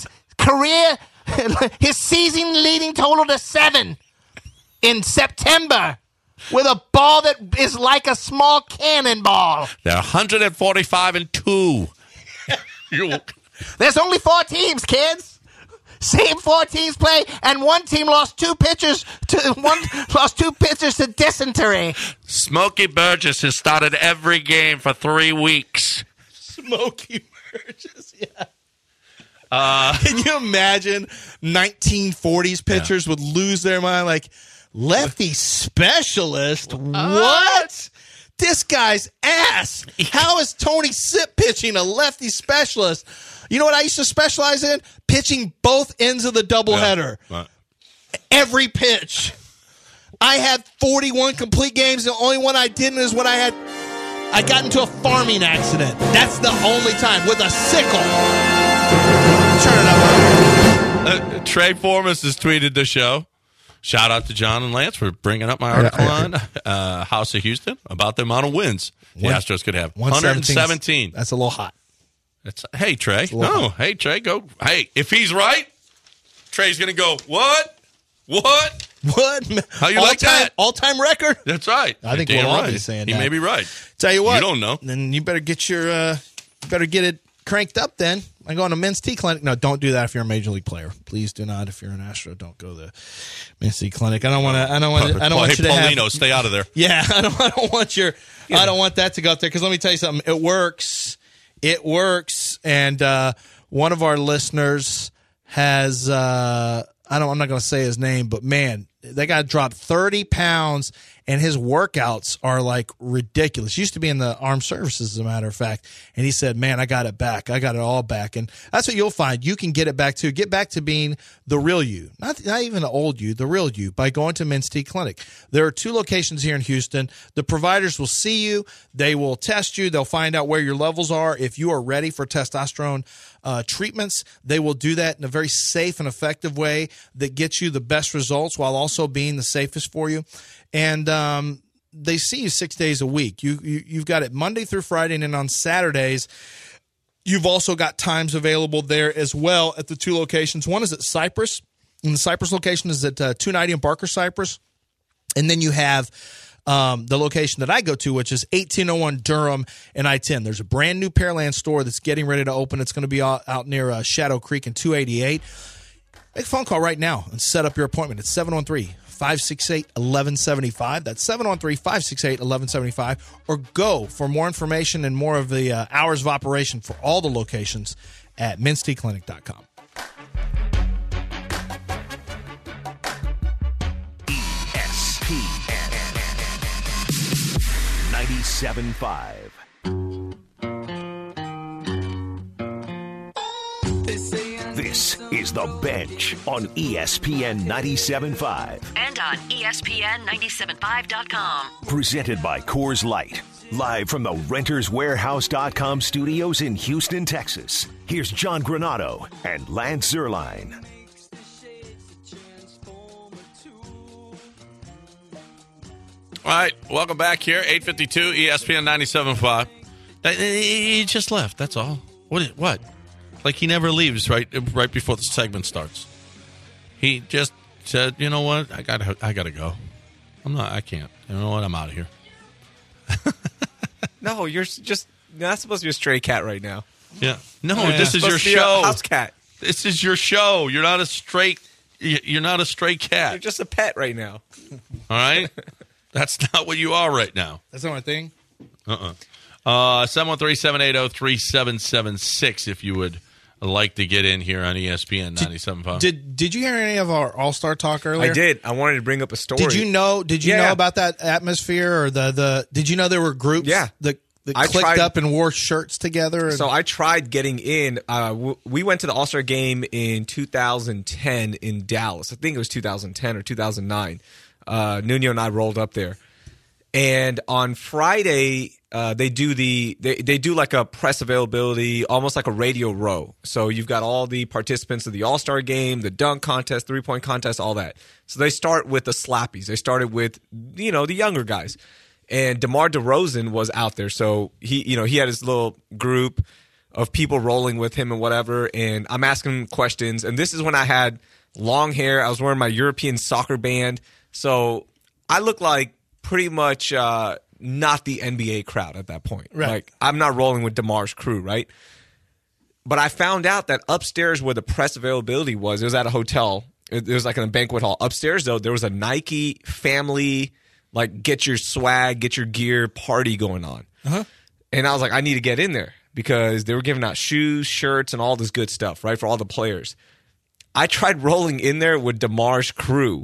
season-leading total to 7 in September with a ball that is like a small cannonball. They're 145-2. There's only 4 teams, kids. Same 4 teams play, and one team lost 2 pitchers to dysentery. Smokey Burgess has started every game for 3 weeks. Smokey Burgess, yeah. Can you imagine 1940s pitchers would lose their mind like, lefty specialist? What? This guy's ass. How is Tony Sipp pitching a lefty specialist? You know what I used to specialize in? Pitching both ends of the doubleheader. Yeah. Right. Every pitch. I had 41 complete games. The only one I didn't is when I got into a farming accident. That's the only time with a sickle. Turn it up. Trey Formas has tweeted the show. Shout out to John and Lance for bringing up my article on House of Houston about the amount of wins the Astros could have. 117. That's a little hot. Hey, Trey. No. Hey, Trey, go. Hey, if he's right, Trey's going to go, what? What? How you like that? All-time record? That's right. I think You're we'll damn all right. be saying He that. may be right. Tell you what. You don't know. Then you better get get it cranked up then. I go on a men's tea clinic. No, don't do that if you're a major league player. Please do not. If you're an Astro, don't go to the men's tea clinic. I don't want you to have. Paulino, stay out of there. Yeah, I don't want I don't want that to go out there because let me tell you something. It works. And one of our listeners has I'm not going to say his name, but man, That guy dropped 30 pounds, and his workouts are like ridiculous. He used to be in the armed services, as a matter of fact. And he said, man, I got it back. I got it all back. And that's what you'll find. You can get it back too. Get back to being the real you. Not even the old you, the real you, by going to Men's T Clinic. There are 2 locations here in Houston. The providers will see you. They will test you. They'll find out where your levels are. If you are ready for testosterone treatments, they will do that in a very safe and effective way that gets you the best results while also being the safest for you. And they see you 6 days a week. You've got it Monday through Friday, and then on Saturdays, you've also got times available there as well at the 2 locations. One is at Cypress, and the Cypress location is at 290 in Barker Cypress. And then you have the location that I go to, which is 1801 Durham and I-10. There's a brand new Pearland store that's getting ready to open. It's going to be out near Shadow Creek and 288. Make a phone call right now and set up your appointment. It's 713-568-1175. That's 713-568-1175. Or go for more information and more of the hours of operation for all the locations at mensteclinic.com. ESPN 97.5. This is The Bench on ESPN 97.5. And on ESPN975.com. Presented by Coors Light. Live from the RentersWarehouse.com studios in Houston, Texas. Here's John Granado and Lance Zierlein. All right, welcome back here, 852 ESPN 97.5. He just left, that's all. What? Like he never leaves right before the segment starts. He just said, you know what, I gotta go. I can't. You know what, I'm out of here. No, you're not supposed to be a stray cat right now. Yeah. No, this is your show. House cat. This is your show. You're not a stray cat. You're just a pet right now. All right? That's not what you are right now. That's not my thing? 713-780-3776 if you would like to get in here on ESPN 97.5. Did you hear any of our All-Star talk earlier? I did. I wanted to bring up a story. Did you know about that atmosphere or did you know there were groups that clicked up and wore shirts together? So I tried getting in. We went to the All-Star game in 2010 in Dallas. I think it was 2010 or 2009. Nuno and I rolled up there. And on Friday, they do like a press availability, almost like a radio row. So you've got all the participants of the All-Star game, the dunk contest, three-point contest, all that. So they start with the slappies. They started with, the younger guys. And DeMar DeRozan was out there. So he had his little group of people rolling with him and whatever. And I'm asking him questions. And this is when I had long hair. I was wearing my European soccer band. So I look like pretty much not the NBA crowd at that point. Right. Like I'm not rolling with DeMar's crew, right? But I found out that upstairs where the press availability was, it was at a hotel. It was like in a banquet hall. Upstairs, though, there was a Nike family, like get your swag, get your gear party going on. Uh-huh. And I was like, I need to get in there because they were giving out shoes, shirts, and all this good stuff, right, for all the players. I tried rolling in there with DeMar's crew.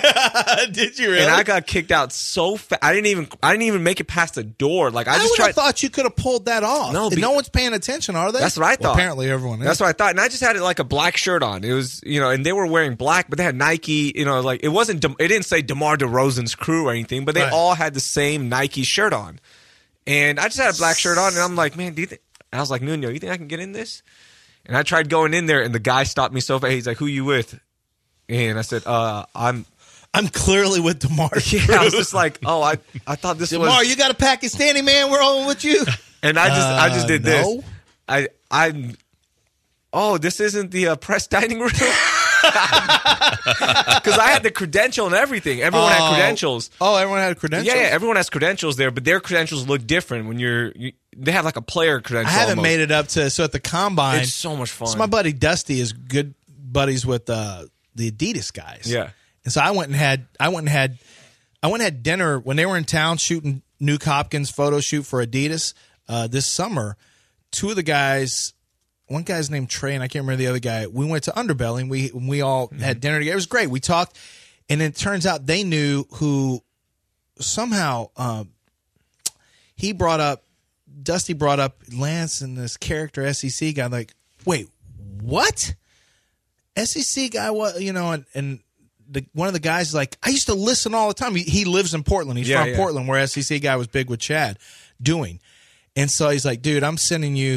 Did you really? And I got kicked out so fast. I didn't even make it past the door. Like I just would have thought you could have pulled that off. No, no one's paying attention, are they? That's what I thought. Well, apparently everyone is. That's what I thought. And I just had like a black shirt on. It was, and they were wearing black, but they had Nike, like it didn't say DeMar DeRozan's crew or anything, but they all had the same Nike shirt on. And I just had a black shirt on, and I'm like, man, I was like, Nuno, you think I can get in this? And I tried going in there, and the guy stopped me so fast. He's like, "Who you with?" And I said, "I'm clearly with DeMar." Yeah, I was just like, "Oh, I thought this DeMar, was DeMar, you got a Pakistani man. We're on with you." And I just did this. No. This isn't the press dining room. Because I had the credential and everything. Everyone had credentials. Oh, everyone had credentials? Yeah, everyone has credentials there, but their credentials look different when they have like a player credential. I haven't almost made it up to, so at the Combine. It's so much fun. So my buddy Dusty is good buddies with the Adidas guys. Yeah. And so I went and had dinner when they were in town shooting Nuke Hopkins photo shoot for Adidas this summer. Two of the guys, one guy's named Trey, and I can't remember the other guy. We went to Underbelly, and we all had dinner together. It was great. We talked, And it turns out they knew who somehow Dusty brought up Lance and this character SEC guy. Like, wait, what? SEC guy, what? And one of the guys is like, I used to listen all the time. He lives in Portland. He's from Portland, where SEC guy was big with Chad doing. And so he's like, dude, I'm sending you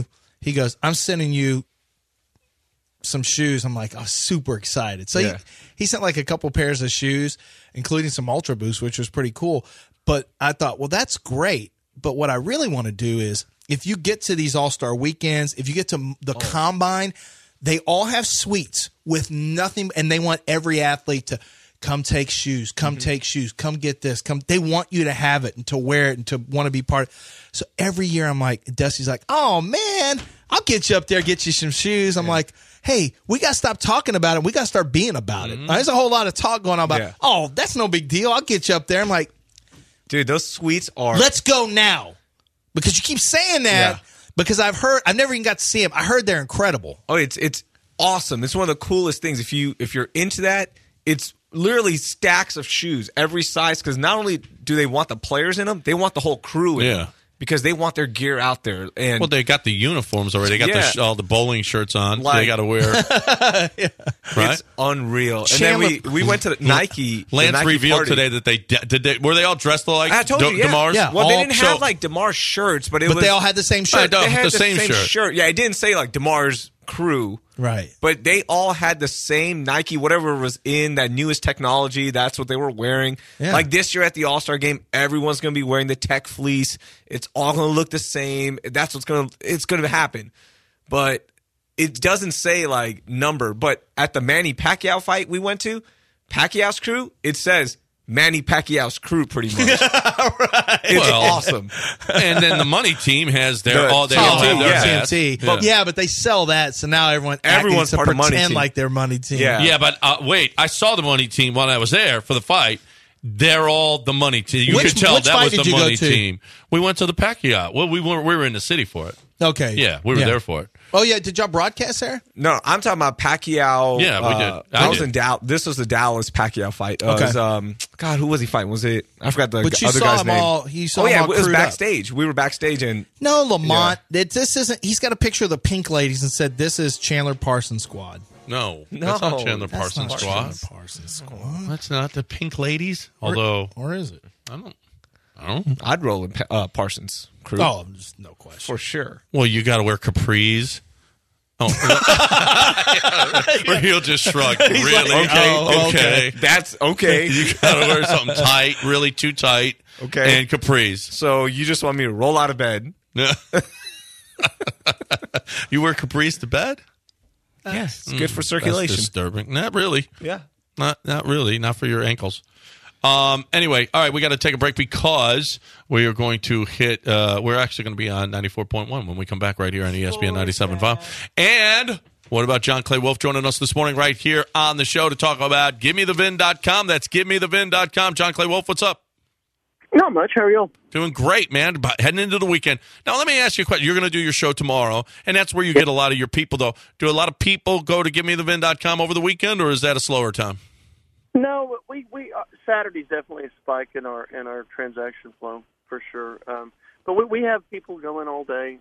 some shoes. I'm like, super excited. So he sent like a couple pairs of shoes, including some Ultra Boosts, which was pretty cool. But I thought, well, that's great. But what I really want to do is, if you get to these All-Star weekends, if you get to the Combine, they all have suites with nothing, and they want every athlete to come take shoes, come take shoes, come get this. They want you to have it and to wear it and to want to be part of it. So every year I'm like, Dusty's like, oh, man, I'll get you up there, get you some shoes. I'm like, hey, we got to stop talking about it. We got to start being about it. There's a whole lot of talk going on about, oh, that's no big deal. I'll get you up there. I'm like, dude, those suites are. Let's go now. Because you keep saying that. Because I've never even got to see them. I heard they're incredible. Oh, it's awesome. It's one of the coolest things. If you're into that, it's literally stacks of shoes, every size. Because not only do they want the players in them, they want the whole crew in them. Because they want their gear out there. And well, they got the uniforms already. They got all the bowling shirts on. So they got to wear. Right? It's unreal. Chandler, and then we went to the Nike. Lance the Nike revealed party. today that they were they all dressed like I told you, DeMar's? Yeah. Well, they didn't have like DeMar's shirts, but they all had the same shirt. They had the same shirt. Yeah, it didn't say like DeMar's crew. Right. But they all had the same Nike, whatever was in that newest technology. That's what they were wearing. Yeah. Like this year at the All-Star game, everyone's going to be wearing the Tech fleece. It's all going to look the same. That's it's going to happen. But it doesn't say like number. But at the Manny Pacquiao fight we went to, Pacquiao's crew, it says Manny Pacquiao's crew pretty much. Right. It's awesome. And then the money team has their TMT. But they sell that, so now everyone's part of money team. Like their money team. Yeah, but wait, I saw the money team when I was there for the fight. They're all the money team. You could tell that was the money team. We went to the Pacquiao. Well, we were in the city for it. Okay. Yeah, we were there for it. Oh, yeah. Did y'all broadcast there? No, I'm talking about Pacquiao. Yeah, we did. I was in Dallas. This was the Dallas Pacquiao fight. Okay. It was, God, who was he fighting? Was it? I forgot the but you other saw guy's him name. It was backstage. We were backstage. And no, Lamont. This isn't. He's got a picture of the Pink Ladies and said, this is Chandler Parsons' squad. No, that's not Chandler Parsons' squad. That's not the Pink Ladies. Although, or is it? I don't. I'd roll in Parsons' crew. Oh, just no question for sure. Well, you got to wear capris. Oh, or he'll just shrug. He's really? Like, okay. That's okay. You got to wear something tight, really too tight. Okay. And capris. So you just want me to roll out of bed? You wear capris to bed? Yes, it's good for circulation. That's disturbing. Not really. Yeah. Not really. Not for your ankles. Anyway, all right, we got to take a break because we are going to hit. We're actually going to be on 94.1 when we come back right here on ESPN 97.5. And what about John Clay Wolf joining us this morning right here on the show to talk about GiveMeTheVin.com? That's GiveMeTheVin.com. John Clay Wolf, what's up? Not much. How are you? Doing great, man. Heading into the weekend. Now, let me ask you a question. You're going to do your show tomorrow, and that's where you get a lot of your people, though. Do a lot of people go to GiveMeTheVin.com over the weekend, or is that a slower time? No, we Saturday's definitely a spike in our transaction flow for sure. But we have people going all day.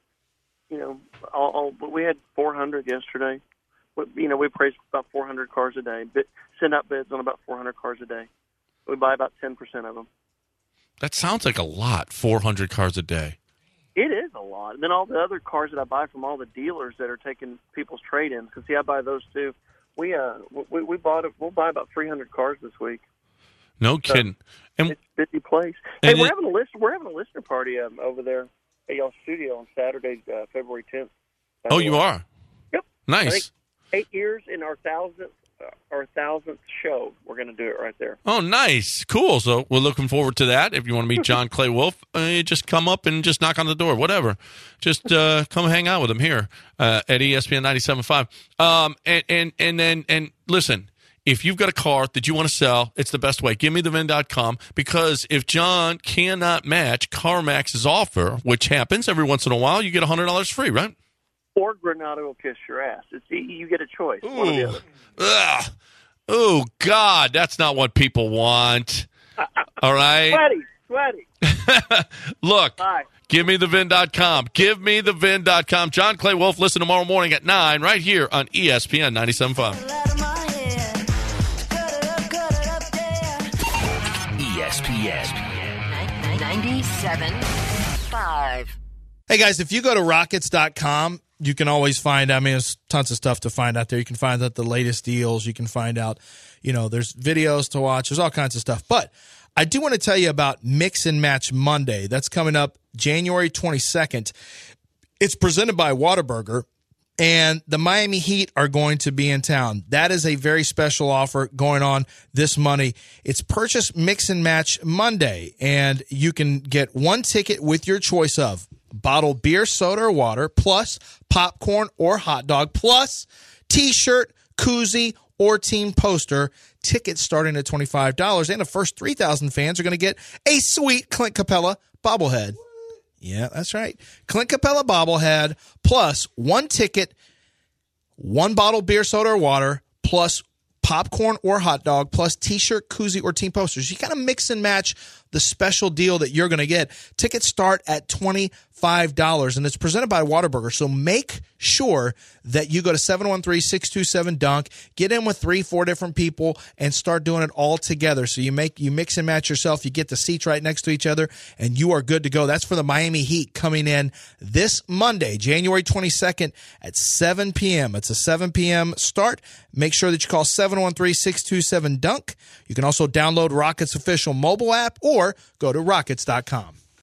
We had 400 yesterday. We appraise about 400 cars a day. Send out bids on about 400 cars a day. We buy about 10% of them. That sounds like a lot. 400 cars a day. It is a lot. And then all the other cars that I buy from all the dealers that are taking people's trade-ins, because I buy those too. We'll buy about 300 cars this week. No kidding. And it's a busy place. Hey, we're having a listener party over there at y'all's studio on Saturday, February 10th. Oh, you are? Yep. Nice. I think 8 years in our 1,000th show. We're going to do it right there. Oh, nice. Cool. So we're looking forward to that. If you want to meet John Clay Wolf, just come up and just knock on the door, whatever. Just come hang out with him here at ESPN 97.5. And listen, if you've got a car that you want to sell, it's the best way. GiveMeTheVin.com, because if John cannot match CarMax's offer, which happens every once in a while, you get $100 free, right? Or Granado will kiss your ass. You get a choice. One or the other. Oh, God, that's not what people want. All right? Sweaty. Look, Bye. GiveMeTheVin.com. GiveMeTheVin.com. John Clay Wolf, listen tomorrow morning at 9 right here on ESPN 97.5. ESPN 97.5. Hey, guys, if you go to Rockets.com, you can always find, there's tons of stuff to find out there. You can find out the latest deals. You can find out, there's videos to watch. There's all kinds of stuff. But I do want to tell you about Mix and Match Monday. That's coming up January 22nd. It's presented by Whataburger, and the Miami Heat are going to be in town. That is a very special offer going on this Monday. It's Purchase Mix and Match Monday, and you can get one ticket with your choice of bottled beer, soda, or water, plus popcorn or hot dog, plus T-shirt, koozie, or team poster. Tickets starting at $25, and the first 3,000 fans are going to get a sweet Clint Capella bobblehead. Yeah, that's right. Clint Capella bobblehead, plus one ticket, one bottle beer, soda, or water, plus popcorn or hot dog, plus T-shirt, koozie, or team posters. You kind of mix and match the special deal that you're going to get. Tickets start at $25, and it's presented by Whataburger. So make sure that you go to 713-627-DUNK, get in with 3-4 different people, and start doing it all together. So you mix and match yourself. You get the seats right next to each other, and you are good to go. That's for the Miami Heat coming in this Monday, January 22nd at 7 p.m. It's a 7 p.m. start. Make sure that you call 713-627-DUNK. You can also download Rockets' official mobile app or go to Rockets.com.